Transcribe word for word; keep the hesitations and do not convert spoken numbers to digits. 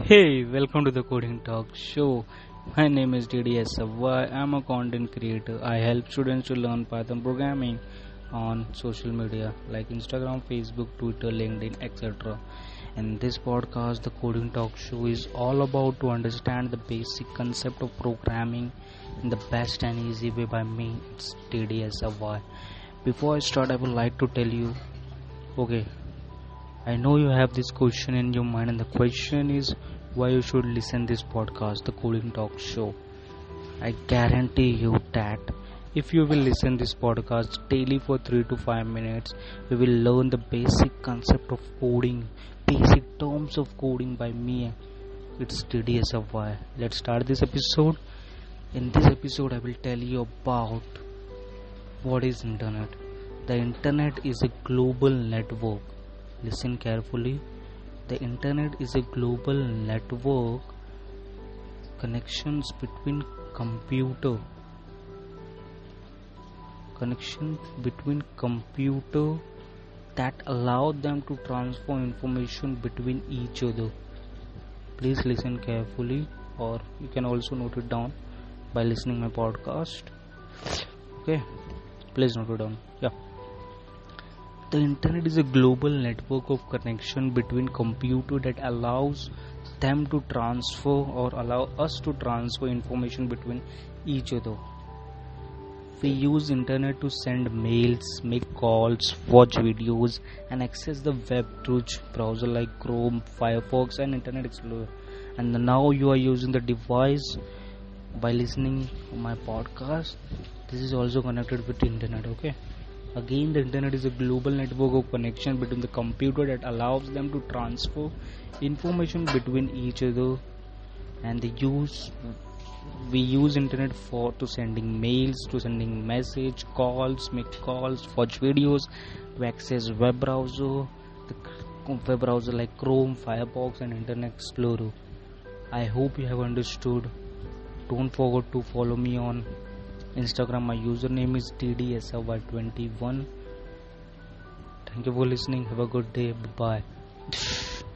Hey, welcome to the Coding Talk Show. My name is D D S Savai. I'm a content creator. I help students to learn Python programming on social media like Instagram, Facebook, Twitter, LinkedIn, et cetera. In this podcast, the Coding Talk Show is all about to understand the basic concept of programming in the best and easy way by me. It's D D S Savai. Before I start, I would like to tell you, okay, I know you have this question in your mind, and the question is why you should listen this podcast, the Coding Talk Show. I guarantee you that if you will listen this podcast daily for three to five minutes, we will learn the basic concept of coding, basic terms of coding by me. It's T D S of Y. Let's start this episode. In this episode, I will tell you about what is internet. The internet is a global network. Listen carefully. The internet is a global network connections between computer connection between computer that allow them to transfer information between each other. Please listen carefully, or you can also note it down by listening my podcast. Okay, please note it down. Yeah. The internet is a global network of connection between computers that allows them to transfer or allow us to transfer information between each other. We use internet to send mails, make calls, watch videos, and access the web through browser like Chrome, Firefox, and Internet Explorer. And now you are using the device by listening to my podcast. This is also connected with the internet. Okay. Again, the internet is a global network of connection between the computer that allows them to transfer information between each other, and they use we use internet for to sending mails, to sending message, calls, make calls, watch videos, to access web browser, the web browser like Chrome, Firefox, and Internet Explorer. I hope you have understood. Don't forget to follow me on Instagram. My username is T D S L Y twenty-one. Thank you for listening. Have a good day. Bye bye.